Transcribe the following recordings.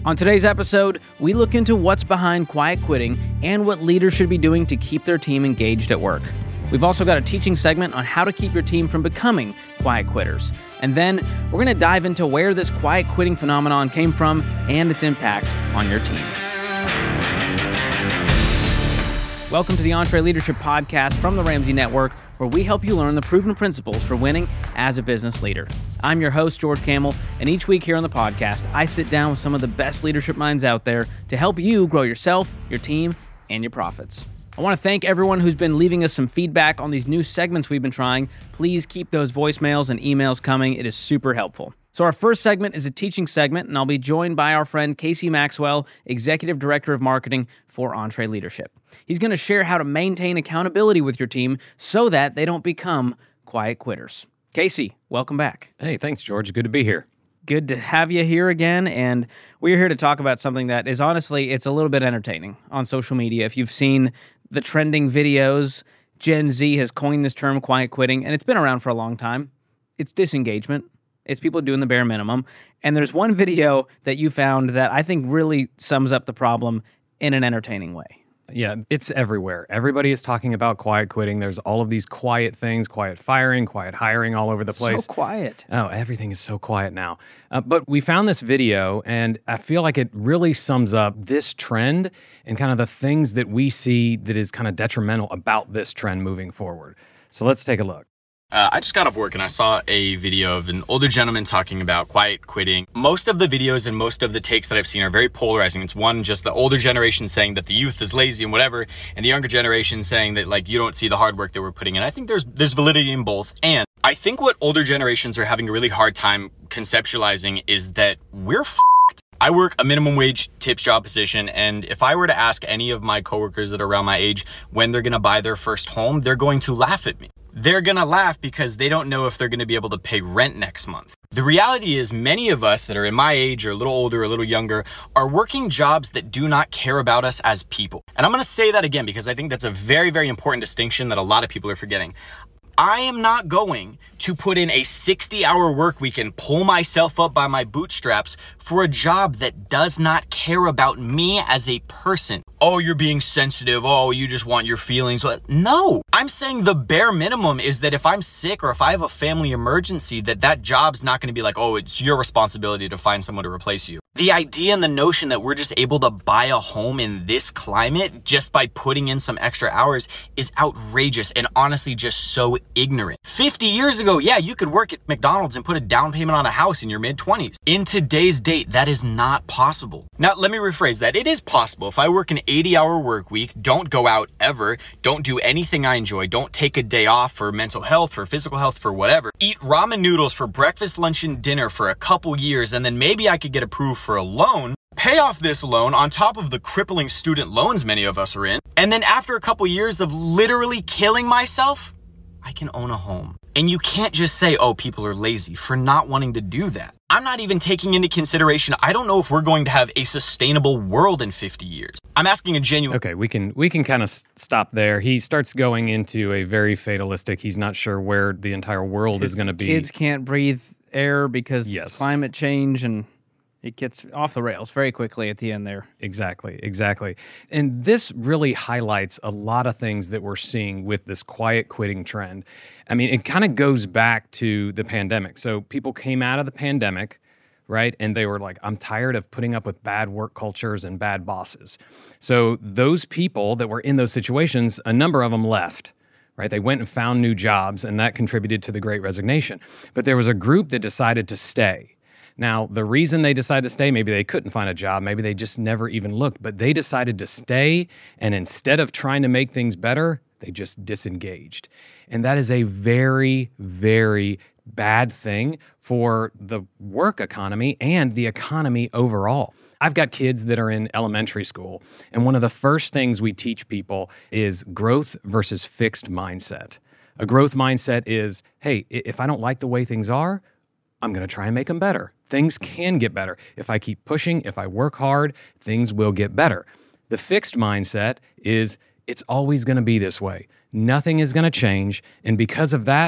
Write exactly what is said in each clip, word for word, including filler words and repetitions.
On today's episode, we look into what's behind quiet quitting and what leaders should be doing to keep their team engaged at work. We've also got a teaching segment on how to keep your team from becoming quiet quitters. And then we're going to dive into where this quiet quitting phenomenon came from and its impact on your team. Welcome to the EntreLeadership Podcast from the Ramsey Network, where we help you learn the proven principles for winning as a business leader. I'm your host, George Kamel, and each week here on the podcast, I sit down with some of the best leadership minds out there to help you grow yourself, your team, and your profits. I want to thank everyone who's been leaving us some feedback on these new segments we've been trying. Please keep those voicemails and emails coming. It is super helpful. So our first segment is a teaching segment, and I'll be joined by our friend Casey Maxwell, Executive Director of Marketing for EntreLeadership. He's going to share how to maintain accountability with your team so that they don't become quiet quitters. Casey, welcome back. Hey, thanks, George. Good to be here. Good to have you here again, and we're here to talk about something that is honestly, it's a little bit entertaining on social media. If you've seen the trending videos, Gen Z has coined this term quiet quitting, and it's been around for a long time. It's disengagement. It's people doing the bare minimum. And there's one video that you found that I think really sums up the problem in an entertaining way. Yeah, it's everywhere. Everybody is talking about quiet quitting. There's all of these quiet things, quiet firing, quiet hiring all over the place. So quiet. Oh, everything is so quiet now. Uh, but we found this video, and I feel like it really sums up this trend and kind of the things that we see that is kind of detrimental about this trend moving forward. So let's take a look. Uh, I just got off work and I saw a video of an older gentleman talking about quiet quitting. Most of the videos and most of the takes that I've seen are very polarizing. It's one, just the older generation saying that the youth is lazy and whatever, and the younger generation saying that like you don't see the hard work that we're putting in. I think there's there's validity in both. And I think what older generations are having a really hard time conceptualizing is that we're f***ed. I work a minimum wage tips job position, and if I were to ask any of my coworkers that are around my age when they're gonna buy their first home, they're going to laugh at me. They're gonna laugh because they don't know if they're gonna be able to pay rent next month. The reality is many of us that are in my age or a little older, or a little younger, are working jobs that do not care about us as people. And I'm gonna say that again because I think that's a very, very important distinction that a lot of people are forgetting. I am not going to put in a sixty hour work week and pull myself up by my bootstraps for a job that does not care about me as a person. Oh, you're being sensitive. Oh, you just want your feelings. But no, I'm saying the bare minimum is that if I'm sick or if I have a family emergency, that that job's not going to be like, oh, it's your responsibility to find someone to replace you. The idea and the notion that we're just able to buy a home in this climate just by putting in some extra hours is outrageous and honestly just so ignorant. fifty years ago, yeah, you could work at McDonald's and put a down payment on a house in your mid twenties. In today's date, that is not possible. Now, let me rephrase that. It is possible. If I work an eighty hour work week, don't go out ever, don't do anything I enjoy, don't take a day off for mental health, for physical health, for whatever, eat ramen noodles for breakfast, lunch, and dinner for a couple years, and then maybe I could get approved for a loan, pay off this loan on top of the crippling student loans many of us are in, and then after a couple years of literally killing myself, I can own a home. And you can't just say, oh, people are lazy for not wanting to do that. I'm not even taking into consideration, I don't know if we're going to have a sustainable world in fifty years. I'm asking a genuine... Okay, we can we can kind of stop there. He starts going into a very fatalistic, he's not sure where the entire world His is going to be. Kids can't breathe air because Yes. climate change, and it gets off the rails very quickly at the end there. Exactly, exactly. And this really highlights a lot of things that we're seeing with this quiet quitting trend. I mean, it kind of goes back to the pandemic. So people came out of the pandemic, right? And they were like, I'm tired of putting up with bad work cultures and bad bosses. So those people that were in those situations, a number of them left. Right? They went and found new jobs, and that contributed to the Great Resignation. But there was a group that decided to stay. Now, the reason they decided to stay, maybe they couldn't find a job, maybe they just never even looked, but they decided to stay, and instead of trying to make things better, they just disengaged. And that is a very, very bad thing for the work economy and the economy overall. I've got kids that are in elementary school, and one of the first things we teach people is growth versus fixed mindset. A growth mindset is, hey, if I don't like the way things are, I'm going to try and make them better. Things can get better. If I keep pushing, if I work hard, things will get better. The fixed mindset is it's always going to be this way. Nothing is going to change. And because of that,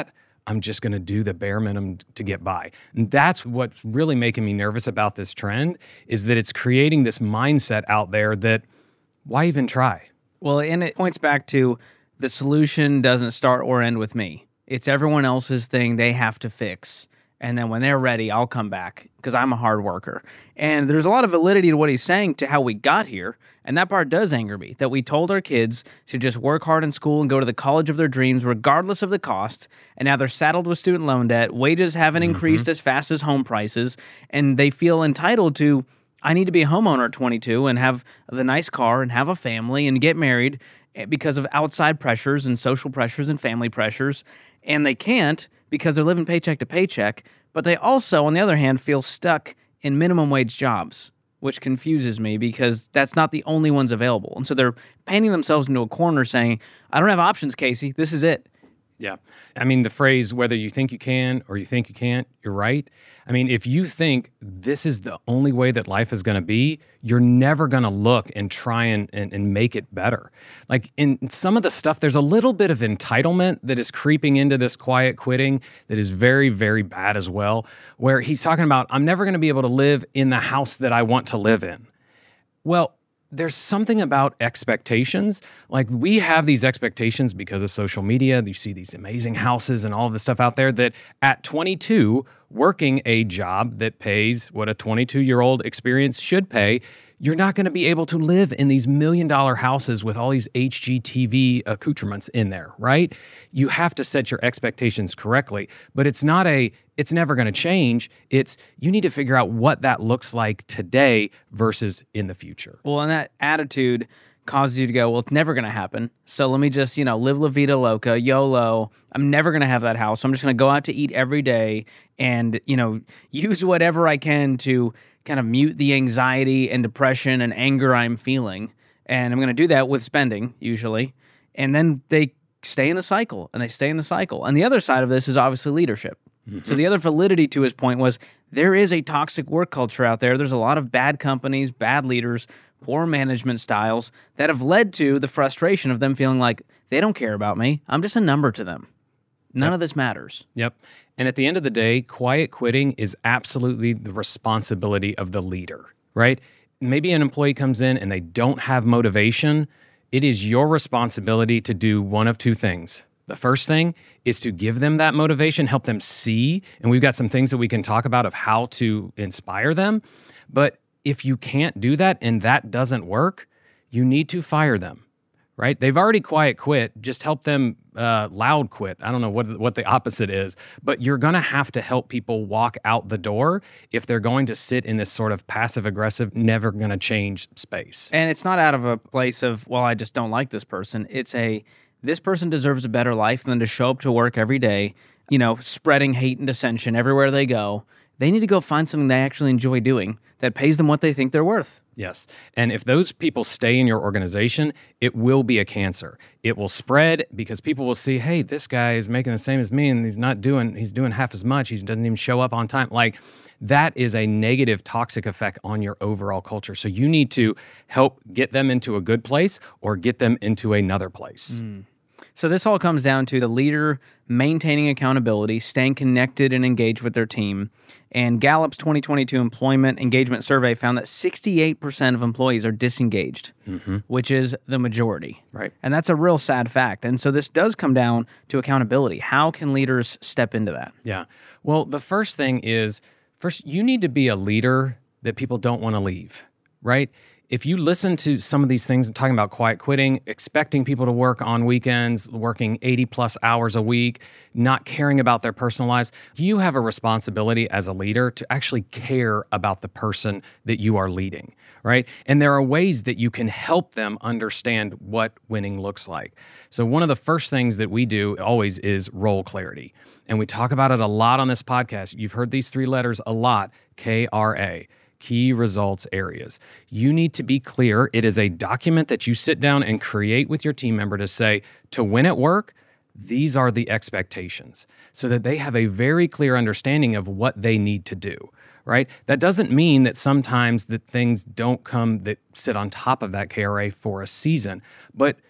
I'm just going to do the bare minimum to get by. And that's what's really making me nervous about this trend, is that it's creating this mindset out there that why even try? Well, and it points back to the solution doesn't start or end with me. It's everyone else's thing they have to fix. And then when they're ready, I'll come back because I'm a hard worker. And there's a lot of validity to what he's saying to how we got here. And that part does anger me, that we told our kids to just work hard in school and go to the college of their dreams, regardless of the cost. And now they're saddled with student loan debt. Wages haven't mm-hmm. increased as fast as home prices. And they feel entitled to, I need to be a homeowner at twenty-two and have the nice car and have a family and get married because of outside pressures and social pressures and family pressures. And they can't because they're living paycheck to paycheck. But they also, on the other hand, feel stuck in minimum wage jobs, which confuses me because that's not the only ones available. And so they're painting themselves into a corner saying, I don't have options, Casey. This is it. Yeah. I mean, the phrase, whether you think you can or you think you can't, you're right. I mean, if you think this is the only way that life is going to be, you're never going to look and try and, and, and make it better. Like in some of the stuff, there's a little bit of entitlement that is creeping into this quiet quitting that is very, very bad as well, where he's talking about, I'm never going to be able to live in the house that I want to live in. Well, there's something about expectations. Like we have these expectations because of social media. You see these amazing houses and all of this stuff out there that at twenty-two, working a job that pays what a twenty-two-year-old experience should pay, you're not going to be able to live in these million-dollar houses with all these H G T V accoutrements in there, right? You have to set your expectations correctly, but it's not a, it's never going to change. It's, you need to figure out what that looks like today versus in the future. Well, and that attitude causes you to go, well, it's never going to happen. So let me just, you know, live La Vida Loca, YOLO. I'm never going to have that house. I'm just going to go out to eat every day and, you know, use whatever I can to kind of mute the anxiety and depression and anger I'm feeling. And I'm going to do that with spending, usually. And then they stay in the cycle, and they stay in the cycle. And the other side of this is obviously leadership. Mm-hmm. So the other validity to his point was there is a toxic work culture out there. There's a lot of bad companies, bad leaders, poor management styles that have led to the frustration of them feeling like they don't care about me. I'm just a number to them. None yep. of this matters. Yep. And at the end of the day, quiet quitting is absolutely the responsibility of the leader, right? Maybe an employee comes in and they don't have motivation. It is your responsibility to do one of two things. The first thing is to give them that motivation, help them see, and we've got some things that we can talk about of how to inspire them. But if you can't do that and that doesn't work, you need to fire them, right? They've already quiet quit. Just help them uh, loud quit. I don't know what, what the opposite is, but you're going to have to help people walk out the door if they're going to sit in this sort of passive-aggressive, never going to change space. And it's not out of a place of, well, I just don't like this person. It's a, this person deserves a better life than to show up to work every day, you know, spreading hate and dissension everywhere they go. They need to go find something they actually enjoy doing that pays them what they think they're worth. Yes. And if those people stay in your organization, it will be a cancer. It will spread because people will see, hey, this guy is making the same as me and he's not doing, he's doing half as much. He doesn't even show up on time. Like that is a negative toxic effect on your overall culture. So you need to help get them into a good place or get them into another place. Mm. So this all comes down to the leader maintaining accountability, staying connected and engaged with their team. And Gallup's twenty twenty-two Employment Engagement Survey found that sixty-eight percent of employees are disengaged, mm-hmm. which is the majority. Right. And that's a real sad fact. And so this does come down to accountability. How can leaders step into that? Yeah. Well, the first thing is, first, you need to be a leader that people don't want to leave, right? If you listen to some of these things, talking about quiet quitting, expecting people to work on weekends, working eighty plus hours a week, not caring about their personal lives, you have a responsibility as a leader to actually care about the person that you are leading, right? And there are ways that you can help them understand what winning looks like. So one of the first things that we do always is role clarity. And we talk about it a lot on this podcast. You've heard these three letters a lot, K R A. Key results areas. You need to be clear. It is a document that you sit down and create with your team member to say, to win at work, these are the expectations, so that they have a very clear understanding of what they need to do, right? That doesn't mean that sometimes that things don't come that sit on top of that K R A for a season, but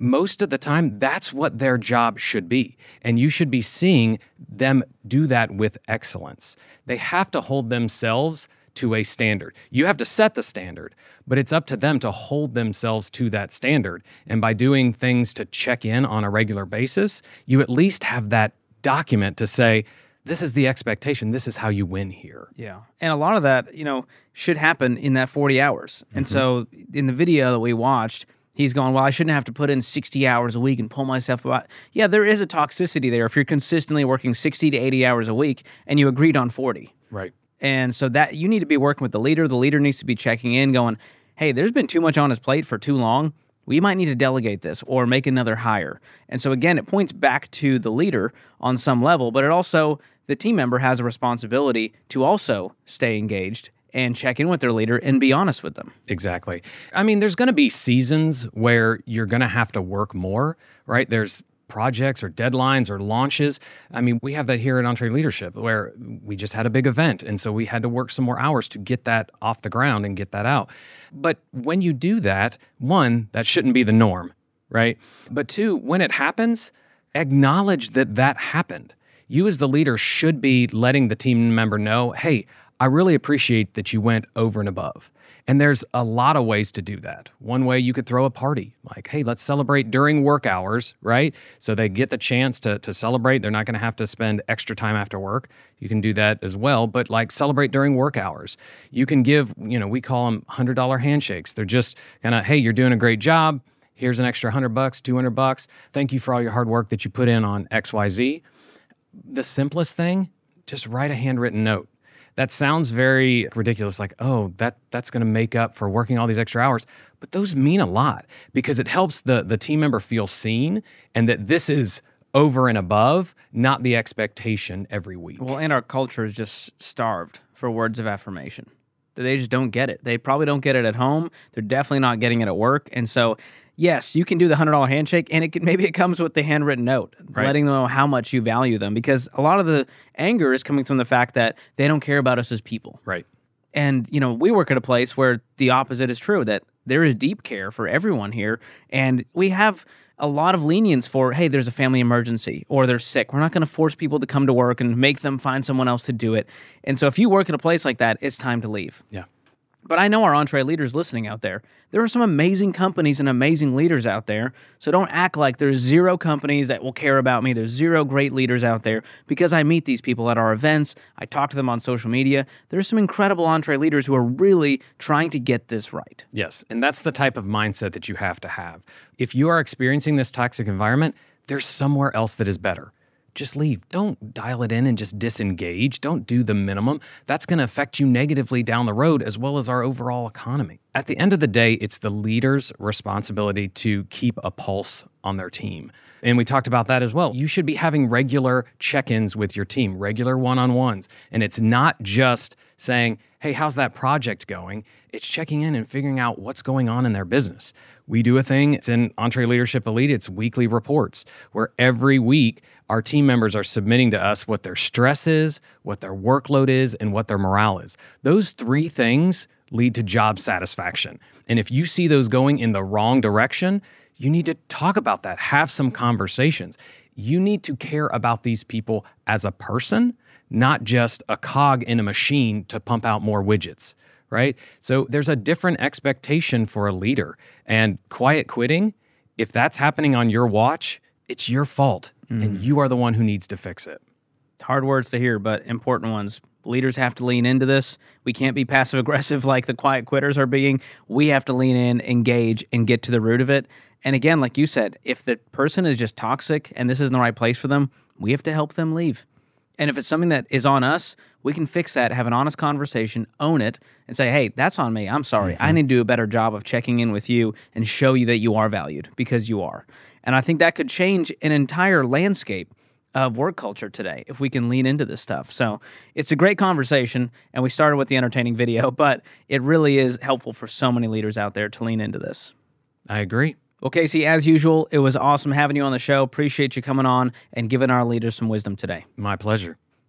most of the time, that's what their job should be. And you should be seeing them do that with excellence. They have to hold themselves to a standard. You have to set the standard, but it's up to them to hold themselves to that standard. And by doing things to check in on a regular basis, you at least have that document to say, this is the expectation. This is how you win here. Yeah. And a lot of that, you know, should happen in that forty hours. And Mm-hmm. so in the video that we watched, he's going, well, I shouldn't have to put in sixty hours a week and pull myself about. Yeah, there is a toxicity there if you're consistently working sixty to eighty hours a week and you agreed on forty. Right. And so that you need to be working with the leader. The leader needs to be checking in, going, hey, there's been too much on his plate for too long. We might need to delegate this or make another hire. And so again, it points back to the leader on some level, but it also, the team member has a responsibility to also stay engaged and check in with their leader and be honest with them. Exactly. I mean, there's going to be seasons where you're going to have to work more, right? There's projects or deadlines or launches. I mean, we have that here at EntreLeadership where we just had a big event. And so we had to work some more hours to get that off the ground and get that out. But when you do that, one, that shouldn't be the norm, right? But two, when it happens, acknowledge that that happened. You as the leader should be letting the team member know, hey, I really appreciate that you went over and above. And there's a lot of ways to do that. One way, you could throw a party, like, hey, let's celebrate during work hours, right? So they get the chance to, to celebrate. They're not going to have to spend extra time after work. You can do that as well, but like celebrate during work hours. You can give, you know, we call them one hundred dollar handshakes. They're just kind of, hey, you're doing a great job. Here's an extra one hundred bucks, two hundred bucks. Thank you for all your hard work that you put in on X Y Z. The simplest thing, just write a handwritten note. That sounds very ridiculous, like, oh, that that's going to make up for working all these extra hours. But those mean a lot because it helps the, the team member feel seen and that this is over and above, not the expectation every week. Well, and our culture is just starved for words of affirmation. They just don't get it. They probably don't get it at home. They're definitely not getting it at work. And so, yes, you can do the one hundred dollar handshake, and it can, maybe it comes with the handwritten note, Right. letting them know how much you value them, because a lot of the anger is coming from the fact that they don't care about us as people. Right. And, you know, we work at a place where the opposite is true, that there is deep care for everyone here, and we have a lot of lenience for, hey, there's a family emergency or they're sick. We're not going to force people to come to work and make them find someone else to do it. And so if you work at a place like that, it's time to leave. Yeah. But I know our Entre leaders listening out there. There are some amazing companies and amazing leaders out there. So don't act like there's zero companies that will care about me. There's zero great leaders out there, because I meet these people at our events. I talk to them on social media. There's some incredible Entre leaders who are really trying to get this right. Yes, and that's the type of mindset that you have to have. If you are experiencing this toxic environment, there's somewhere else that is better. Just leave. Don't dial it in and just disengage. Don't do the minimum. That's going to affect you negatively down the road, as well as our overall economy. At the end of the day, it's the leader's responsibility to keep a pulse on their team. And we talked about that as well. You should be having regular check-ins with your team, regular one-on-ones. And it's not just saying, hey, how's that project going? It's checking in and figuring out what's going on in their business. We do a thing, it's in EntreLeadership Elite, it's weekly reports, where every week our team members are submitting to us what their stress is, what their workload is, and what their morale is. Those three things lead to job satisfaction. And if you see those going in the wrong direction, you need to talk about that, have some conversations. You need to care about these people as a person, not just a cog in a machine to pump out more widgets, right? So there's a different expectation for a leader. And quiet quitting, if that's happening on your watch, it's your fault. Mm. And you are the one who needs to fix it. Hard words to hear, but important ones. Leaders have to lean into this. We can't be passive aggressive like the quiet quitters are being. We have to lean in, engage, and get to the root of it. And again, like you said, if the person is just toxic and this isn't the right place for them, we have to help them leave. And if it's something that is on us, we can fix that, have an honest conversation, own it, and say, hey, that's on me. I'm sorry. Mm-hmm. I need to do a better job of checking in with you and show you that you are valued, because you are. And I think that could change an entire landscape of work culture today if we can lean into this stuff. So it's a great conversation, and we started with the entertaining video, but it really is helpful for so many leaders out there to lean into this. I agree. Well, Casey, as usual, it was awesome having you on the show. Appreciate you coming on and giving our leaders some wisdom today. My pleasure.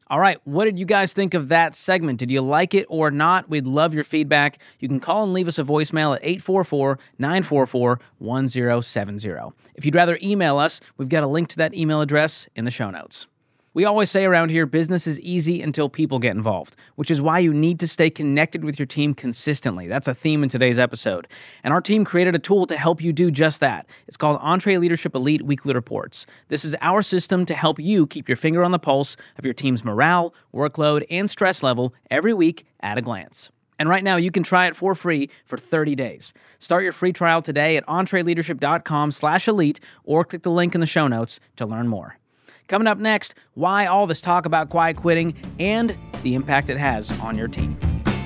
All right, what did you guys think of that segment? Did you like it or not? We'd love your feedback. You can call and leave us a voicemail at eight four four, nine four four, one zero seven zero. If you'd rather email us, we've got a link to that email address in the show notes. We always say around here, business is easy until people get involved, which is why you need to stay connected with your team consistently. That's a theme in today's episode. And our team created a tool to help you do just that. It's called EntreLeadership Elite Weekly Reports. This is our system to help you keep your finger on the pulse of your team's morale, workload, and stress level every week at a glance. And right now, you can try it for free for thirty days. Start your free trial today at entreleadership.com slash elite or click the link in the show notes to learn more. Coming up next, why all this talk about quiet quitting and the impact it has on your team.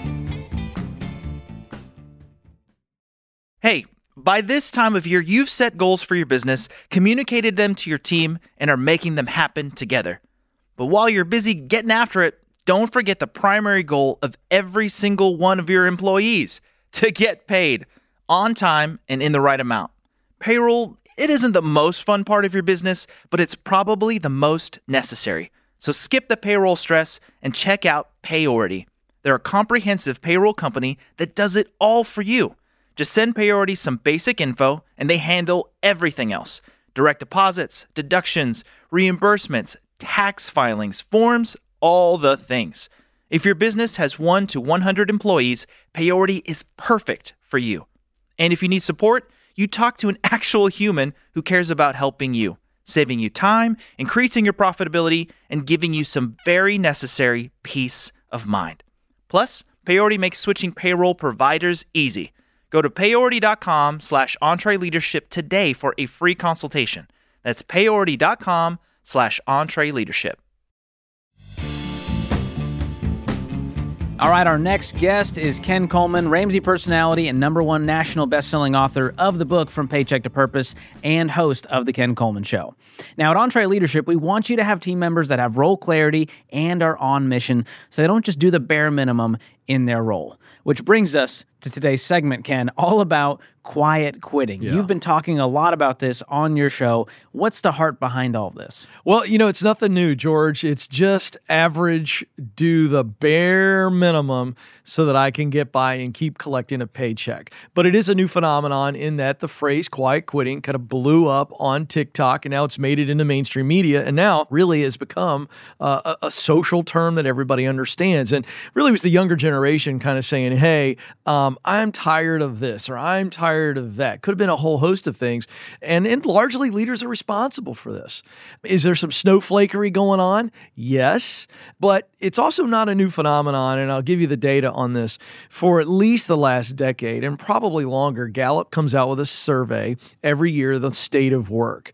Hey, by this time of year, you've set goals for your business, communicated them to your team, and are making them happen together. But while you're busy getting after it, don't forget the primary goal of every single one of your employees: to get paid on time and in the right amount. Payroll, it isn't the most fun part of your business, but it's probably the most necessary. So skip the payroll stress and check out Payority. They're a comprehensive payroll company that does it all for you. Just send Payority some basic info and they handle everything else: direct deposits, deductions, reimbursements, tax filings, forms, all the things. If your business has one to one hundred employees, Payority is perfect for you. And if you need support, you talk to an actual human who cares about helping you, saving you time, increasing your profitability, and giving you some very necessary peace of mind. Plus, Payority makes switching payroll providers easy. Go to payority.com slash EntreLeadership today for a free consultation. That's payority.com slash EntreLeadership. All right, our next guest is Ken Coleman, Ramsey personality and number one national best-selling author of the book From Paycheck to Purpose and host of The Ken Coleman Show. Now, at EntreLeadership, we want you to have team members that have role clarity and are on mission, so they don't just do the bare minimum in their role. Which brings us to today's segment, Ken, all about quiet quitting. Yeah. You've been talking a lot about this on your show. What's the heart behind all of this? Well, you know, it's nothing new, George. It's just average, do the bare minimum so that I can get by and keep collecting a paycheck. But it is a new phenomenon in that the phrase quiet quitting kind of blew up on TikTok, and now it's made it into mainstream media, and now really has become uh, a, a social term that everybody understands. And really it was the younger generation kind of saying, hey, um, I'm tired of this, or I'm tired of that. Could have been a whole host of things. And, and largely leaders are responsible for this. Is there some snowflakery going on? Yes. But it's also not a new phenomenon, and I'll give you the data on this. For at least the last decade, and probably longer, Gallup comes out with a survey every year, the state of work.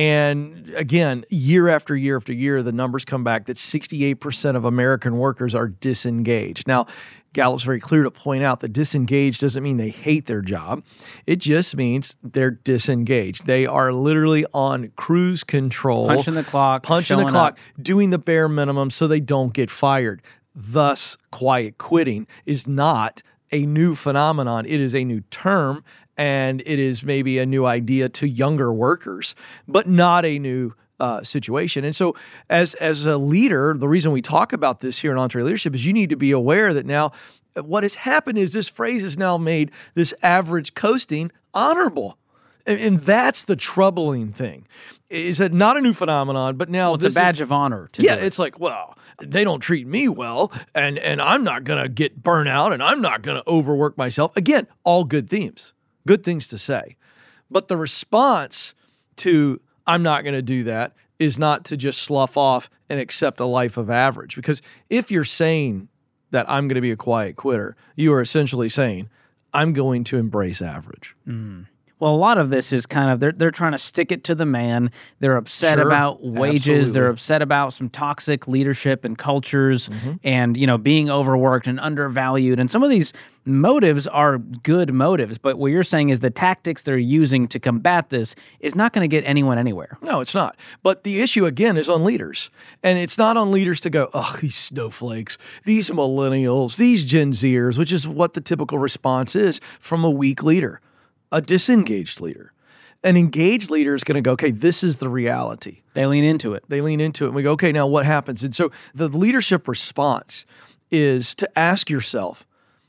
And again, year after year after year, the numbers come back that sixty-eight percent of American workers are disengaged. Now, Gallup's very clear to point out that disengaged doesn't mean they hate their job. It just means they're disengaged. They are literally on cruise control. Punching the clock. Punching the clock, up. Doing the bare minimum so they don't get fired. Thus, quiet quitting is not a new phenomenon. It is a new term, and it is maybe a new idea to younger workers, but not a new Uh, situation. And so as as a leader, the reason we talk about this here in EntreLeadership is you need to be aware that now what has happened is this phrase has now made this average coasting honorable. And, and that's the troubling thing. Is that not a new phenomenon, but now well, it's this a badge is, of honor to Yeah, do it. It's like, well, they don't treat me well, and, and I'm not going to get burnt out, and I'm not going to overwork myself. Again, all good themes, good things to say. But the response to I'm not going to do that is not to just slough off and accept a life of average. Because if you're saying that I'm going to be a quiet quitter, you are essentially saying I'm going to embrace average. Mm. Well, a lot of this is kind of, they're they're trying to stick it to the man. They're upset Sure, about wages. absolutely. They're upset about some toxic leadership and cultures Mm-hmm. and, you know, being overworked and undervalued. And some of these motives are good motives, but what you're saying is the tactics they're using to combat this is not going to get anyone anywhere. No, it's not. But the issue, again, is on leaders. And it's not on leaders to go, oh, these snowflakes, these millennials, these Gen Zers, which is what the typical response is from a weak leader, a disengaged leader. An engaged leader is going to go, okay, this is the reality. They lean into it. They lean into it and we go, okay, now what happens? And so the leadership response is to ask yourself,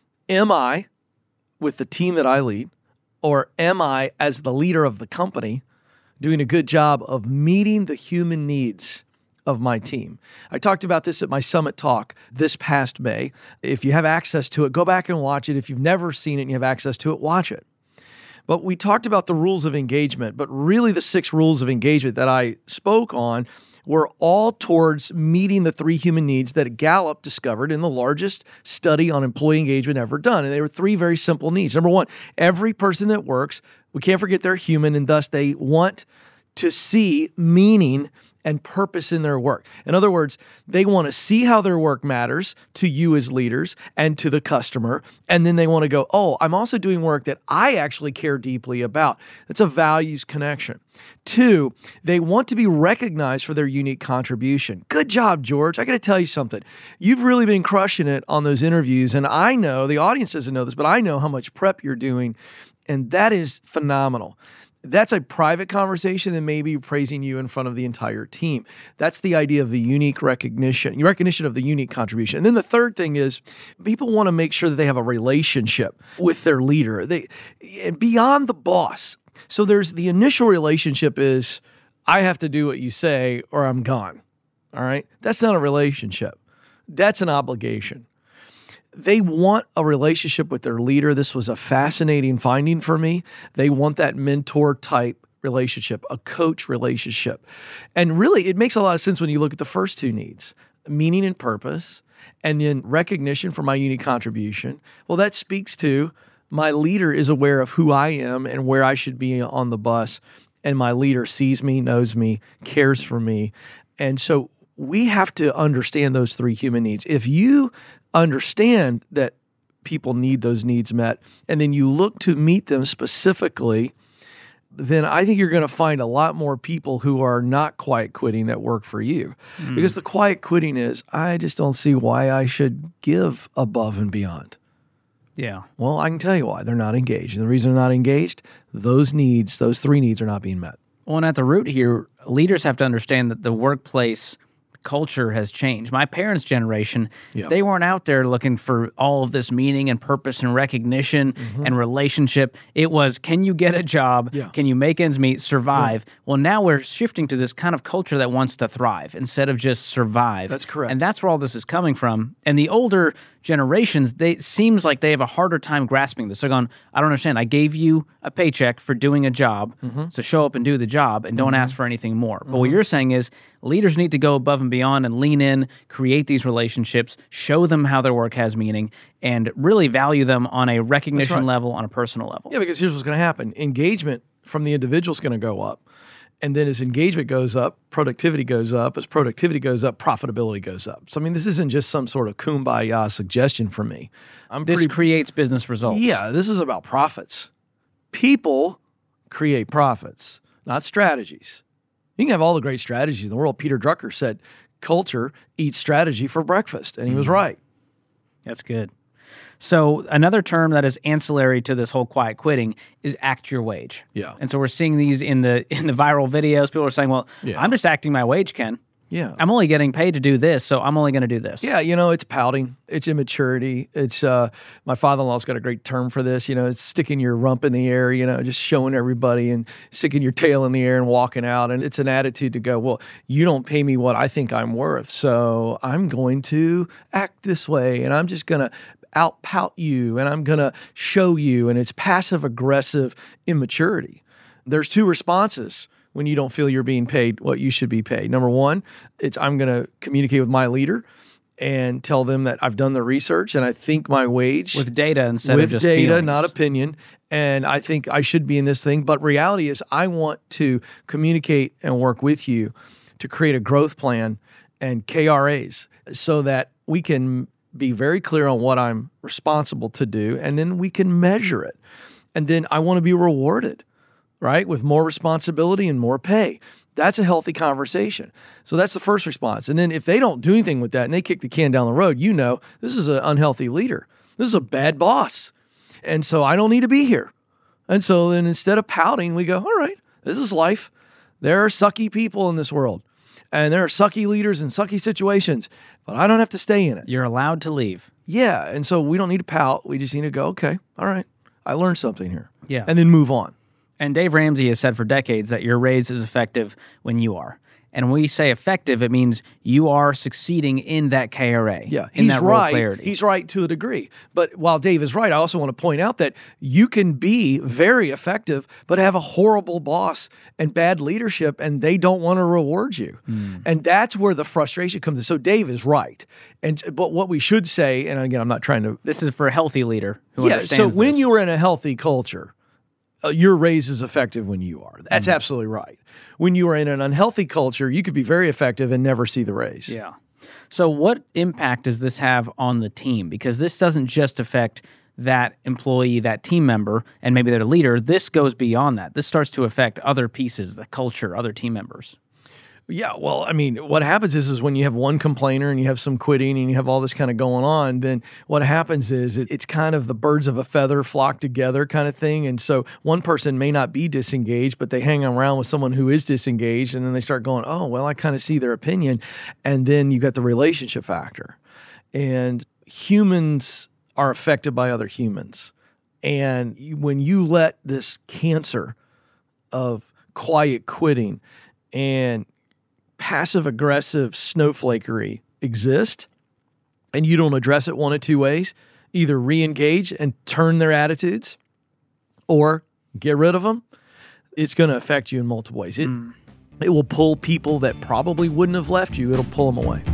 am I, with the team that I lead, or am I, as the leader of the company, doing a good job of meeting the human needs of my team? I talked about this at my summit talk this past May. If you have access to it, go back and watch it. If you've never seen it and you have access to it, watch it. But we talked about the rules of engagement, but really the six rules of engagement that I spoke on were all towards meeting the three human needs that Gallup discovered in the largest study on employee engagement ever done. And they were three very simple needs. Number one, every person that works, we can't forget they're human, and thus they want to see meaning and purpose in their work. In other words, they want to see how their work matters to you as leaders and to the customer. And then they want to go, oh, I'm also doing work that I actually care deeply about. It's a values connection. Two, they want to be recognized for their unique contribution. Good job, George. I got to tell you something. You've really been crushing it on those interviews. And I know, the audience doesn't know this, but I know how much prep you're doing. And that is phenomenal. That's a private conversation and maybe praising you in front of the entire team. That's the idea of the unique recognition, recognition of the unique contribution. And then the third thing is people want to make sure that they have a relationship with their leader, they beyond the boss. So there's the initial relationship is, I have to do what you say or I'm gone. All right? That's not a relationship. That's an obligation. They want a relationship with their leader. This was a fascinating finding for me. They want that mentor type relationship, a coach relationship. And really, it makes a lot of sense when you look at the first two needs, meaning and purpose, and then recognition for my unique contribution. Well, that speaks to my leader is aware of who I am and where I should be on the bus. And my leader sees me, knows me, cares for me. And so we have to understand those three human needs. If you understand that people need those needs met, and then you look to meet them specifically, then I think you're going to find a lot more people who are not quiet quitting that work for you. Mm. Because the quiet quitting is, I just don't see why I should give above and beyond. Yeah. Well, I can tell you why. They're not engaged. And the reason they're not engaged, those needs, those three needs are not being met. Well, and at the root here, leaders have to understand that the workplace culture has changed. My parents' generation, yeah. they weren't out there looking for all of this meaning and purpose and recognition mm-hmm. and relationship. It was, can you get a job? Yeah. Can you make ends meet, survive? Yeah. Well, now we're shifting to this kind of culture that wants to thrive instead of just survive. That's correct. And that's where all this is coming from. And the older generations, they it seems like they have a harder time grasping this. They're going, I don't understand. I gave you a paycheck for doing a job, mm-hmm. so show up and do the job and don't mm-hmm. ask for anything more. But mm-hmm. what you're saying is leaders need to go above and beyond and lean in, create these relationships, show them how their work has meaning, and really value them on a recognition right. level, on a personal level. Yeah, because here's what's going to happen. Engagement from the individual is going to go up. And then as engagement goes up, productivity goes up. As productivity goes up, profitability goes up. So, I mean, this isn't just some sort of kumbaya suggestion from me. I'm this pretty, creates business results. Yeah, this is about profits. People create profits, not strategies. You can have all the great strategies in the world. Peter Drucker said, culture eats strategy for breakfast. And he was right. That's good. So another term that is ancillary to this whole quiet quitting is act your wage. Yeah. And so we're seeing these in the in the viral videos. People are saying, well, yeah. I'm just acting my wage, Ken. Yeah. I'm only getting paid to do this, so I'm only going to do this. Yeah, you know, it's pouting. It's immaturity. It's, uh, my father-in-law's got a great term for this. You know, it's sticking your rump in the air, you know, just showing everybody and sticking your tail in the air and walking out. And it's an attitude to go, well, you don't pay me what I think I'm worth, so I'm going to act this way, and I'm just going to out-pout you, and I'm going to show you. And it's passive-aggressive immaturity. There's two responses when you don't feel you're being paid what you should be paid. Number one, it's I'm going to communicate with my leader and tell them that I've done the research and I think my wage with data instead with of just data, feelings. Not opinion. And I think I should be in this thing. But reality is, I want to communicate and work with you to create a growth plan and K R As so that we can be very clear on what I'm responsible to do, and then we can measure it. And then I want to be rewarded, right, with more responsibility and more pay. That's a healthy conversation. So that's the first response. And then if they don't do anything with that and they kick the can down the road, you know, this is an unhealthy leader. This is a bad boss. And so I don't need to be here. And so then instead of pouting, we go, all right, This is life. There are sucky people in this world, and there are sucky leaders in sucky situations, but I don't have to stay in it. You're allowed to leave. Yeah, and so we don't need to pout. We just need to go, okay, all right, I learned something here. Yeah. And then move on. And Dave Ramsey has said for decades that your raise is effective when you are. And when we say effective, it means you are succeeding in that K R A. Yeah, in he's that role right. clarity. He's right to a degree. But while Dave is right, I also want to point out that you can be very effective, but have a horrible boss and bad leadership, and they don't want to reward you. Mm. And that's where the frustration comes in. So Dave is right. And but what we should say, and again, I'm not trying to... This is for a healthy leader who yeah, understands so when this. you are in a healthy culture, uh, your raise is effective when you are. That's mm. absolutely right. When you are in an unhealthy culture, you could be very effective and never see the raise. Yeah. So what impact does this have on the team? Because this doesn't just affect that employee, that team member, and maybe their leader. This goes beyond that. This starts to affect other pieces, the culture, other team members. Yeah, well, I mean, what happens is, is when you have one complainer and you have some quitting and you have all this kind of going on, then what happens is it, it's kind of the birds of a feather flock together kind of thing. And so one person may not be disengaged, but they hang around with someone who is disengaged, and then they start going, oh, well, I kind of see their opinion. And then you got the relationship factor. And humans are affected by other humans. And when you let this cancer of quiet quitting and passive-aggressive snowflakery exist, and you don't address it one of two ways, either re-engage and turn their attitudes or get rid of them, it's going to affect you in multiple ways. It, mm. it will pull people that probably wouldn't have left you. It'll pull them away.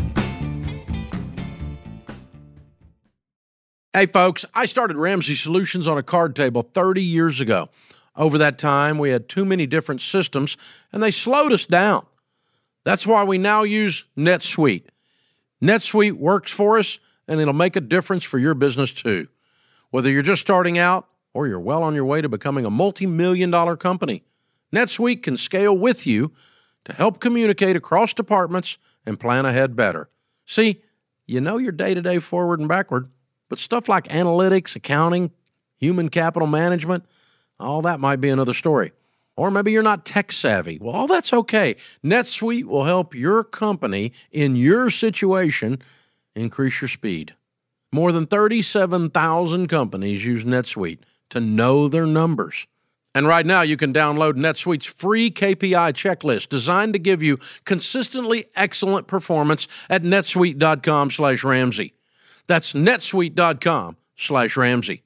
Hey, folks, I started Ramsey Solutions on a card table thirty years ago. Over that time, we had too many different systems, and they slowed us down. That's why we now use NetSuite. NetSuite works for us, and it'll make a difference for your business too. Whether you're just starting out or you're well on your way to becoming a multi-million dollar company, NetSuite can scale with you to help communicate across departments and plan ahead better. See, you know your day-to-day forward and backward, but stuff like analytics, accounting, human capital management, all that might be another story. Or maybe you're not tech savvy. Well, all that's okay. NetSuite will help your company in your situation increase your speed. More than thirty-seven thousand companies use NetSuite to know their numbers. And right now you can download NetSuite's free K P I checklist designed to give you consistently excellent performance at netsuite.com slash Ramsey. That's netsuite.com slash Ramsey.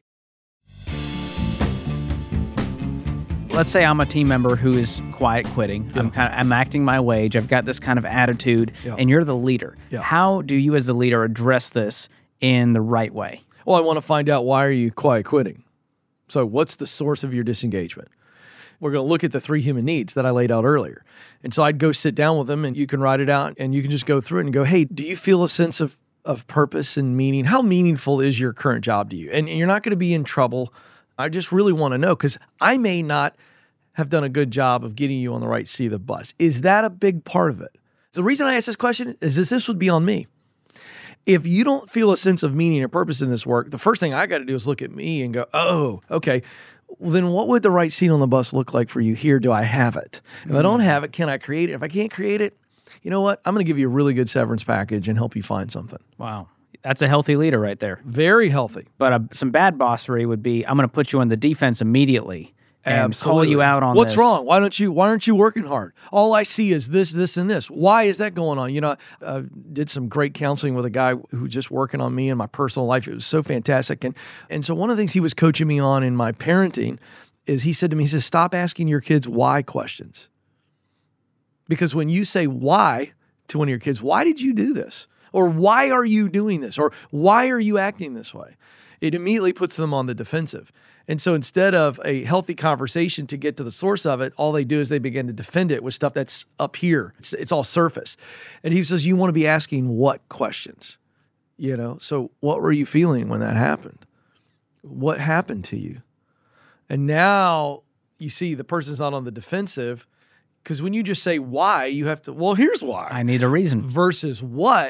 Let's say I'm a team member who is quiet quitting. Yeah. I'm kind of I'm acting my wage. I've got this kind of attitude, yeah. and you're the leader. Yeah. How do you as the leader address this in the right way? Well, I want to find out, why are you quiet quitting? So what's the source of your disengagement? We're going to look at the three human needs that I laid out earlier. And so I'd go sit down with them, and you can write it out, and you can just go through it and go, hey, do you feel a sense of, of purpose and meaning? How meaningful is your current job to you? And, and you're not going to be in trouble. I just really want to know, because I may not have done a good job of getting you on the right seat of the bus. Is that a big part of it? The reason I ask this question is this, this would be on me. If you don't feel a sense of meaning or purpose in this work, the first thing I got to do is look at me and go, oh, okay, well, then what would the right seat on the bus look like for you here? Do I have it? If I don't have it, can I create it? If I can't create it, you know what? I'm going to give you a really good severance package and help you find something. Wow. That's a healthy leader right there. Very healthy. But uh, some bad bossery would be, I'm going to put you on the defense immediately and Absolutely. call you out on What's this. wrong? Why don't you? Why aren't you working hard? All I see is this, this, and this. Why is that going on? You know, I uh, did some great counseling with a guy who was just working on me in my personal life. It was so fantastic, and and so one of the things he was coaching me on in my parenting is he said to me, he says, stop asking your kids why questions, because when you say why to one of your kids, why did you do this, or why are you doing this, or why are you acting this way, it immediately puts them on the defensive. And so instead of a healthy conversation to get to the source of it, all they do is they begin to defend it with stuff that's up here. It's, it's all surface. And he says, you want to be asking what questions? You know, so what were you feeling when that happened? What happened to you? And now you see the person's not on the defensive, because when you just say why, you have to, well, here's why. I need a reason. Versus what,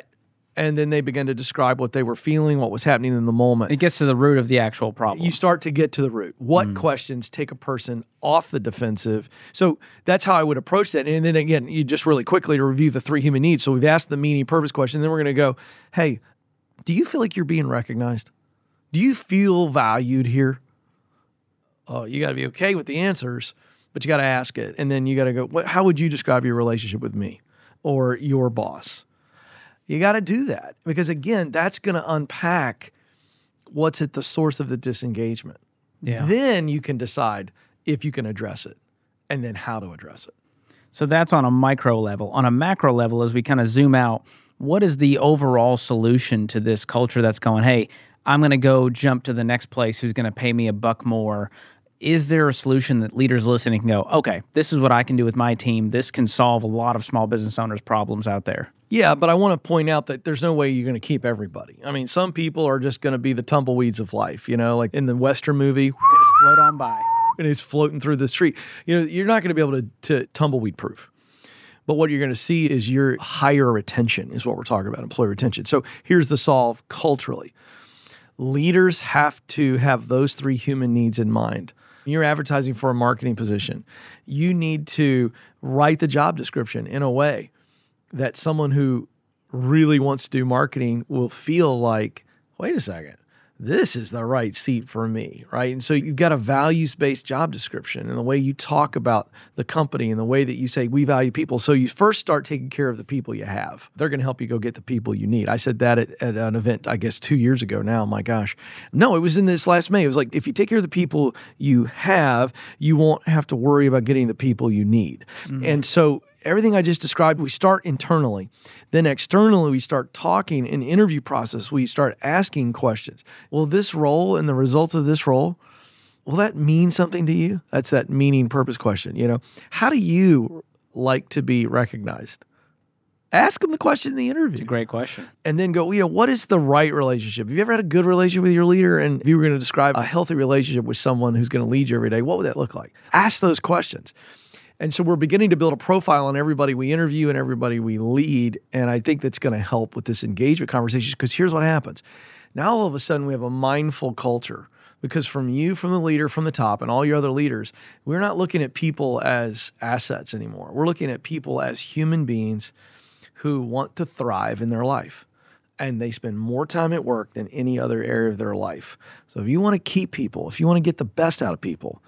And then they begin to describe what they were feeling, what was happening in the moment. It gets to the root of the actual problem. You start to get to the root. What mm. questions take a person off the defensive? So that's how I would approach that. And then again, you just really quickly to review the three human needs. So we've asked the meaning, purpose question. Then we're going to go, hey, do you feel like you're being recognized? Do you feel valued here? Oh, you got to be okay with the answers, but you got to ask it. And then you got to go, what, how would you describe your relationship with me or your boss? You got to do that because, again, that's going to unpack what's at the source of the disengagement. Yeah. Then you can decide if you can address it and then how to address it. So that's on a micro level. On a macro level, as we kind of zoom out, what is the overall solution to this culture that's going, hey, I'm going to go jump to the next place who's going to pay me a buck more? Is there a solution that leaders listening can go, okay, this is what I can do with my team. This can solve a lot of small business owners' problems out there. Yeah, but I want to point out that there's no way you're going to keep everybody. I mean, some people are just going to be the tumbleweeds of life, you know, like in the Western movie. They just float on by. And he's floating through the street. You know, you're not going to be able to, to tumbleweed proof. But what you're going to see is your higher retention is what we're talking about, employee retention. So here's the solve culturally. Leaders have to have those three human needs in mind. You're advertising for a marketing position. You need to write the job description in a way that someone who really wants to do marketing will feel like, wait a second, this is the right seat for me, right? And so you've got a values-based job description and the way you talk about the company and the way that you say, we value people. So you first start taking care of the people you have. They're going to help you go get the people you need. I said that at, at an event, I guess, two years ago now. My gosh. No, it was in this last May. It was like, if you take care of the people you have, you won't have to worry about getting the people you need. Mm-hmm. And so everything I just described, we start internally. Then externally, we start talking. In the interview process, we start asking questions. Will this role and the results of this role, will that mean something to you? That's that meaning purpose question. You know, how do you like to be recognized? Ask them the question in the interview. It's a great question. And then go, you know, what is the right relationship? Have you ever had a good relationship with your leader? And if you were going to describe a healthy relationship with someone who's going to lead you every day, what would that look like? Ask those questions. And so we're beginning to build a profile on everybody we interview and everybody we lead. And I think that's going to help with this engagement conversation because here's what happens. Now all of a sudden we have a mindful culture because from you, from the leader, from the top, and all your other leaders, we're not looking at people as assets anymore. We're looking at people as human beings who want to thrive in their life. And they spend more time at work than any other area of their life. So if you want to keep people, if you want to get the best out of people,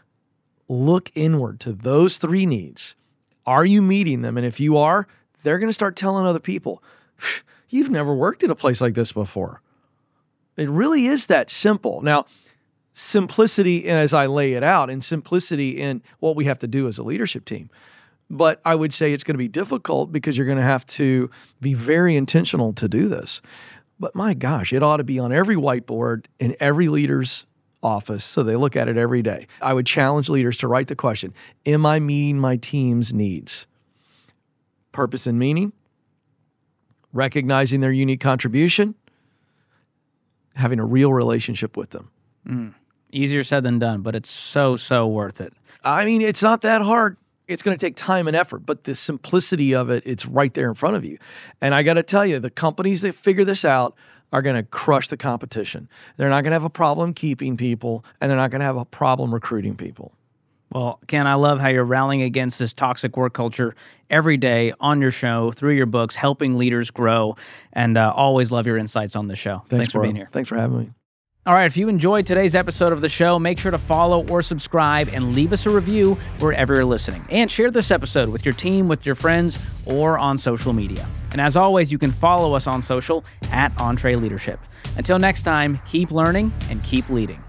look inward to those three needs. Are you meeting them? And if you are, they're going to start telling other people, you've never worked at a place like this before. It really is that simple. Now, simplicity as I lay it out and simplicity in what we have to do as a leadership team. But I would say it's going to be difficult because you're going to have to be very intentional to do this. But my gosh, it ought to be on every whiteboard in every leader's office so they look at it every day. I would challenge leaders to write the question, am I meeting my team's needs? Purpose and meaning, recognizing their unique contribution, having a real relationship with them. Mm. Easier said than done, but it's so, so worth it. I mean, it's not that hard. It's going to take time and effort, but the simplicity of it, it's right there in front of you. And I got to tell you, the companies that figure this out are going to crush the competition. They're not going to have a problem keeping people, and they're not going to have a problem recruiting people. Well, Ken, I love how you're rallying against this toxic work culture every day on your show, through your books, helping leaders grow, and uh, always love your insights on the show. Thanks, Thanks for bro. being here. Thanks for having me. All right, if you enjoyed today's episode of the show, make sure to follow or subscribe and leave us a review wherever you're listening. And share this episode with your team, with your friends, or on social media. And as always, you can follow us on social at EntreLeadership. Until next time, keep learning and keep leading.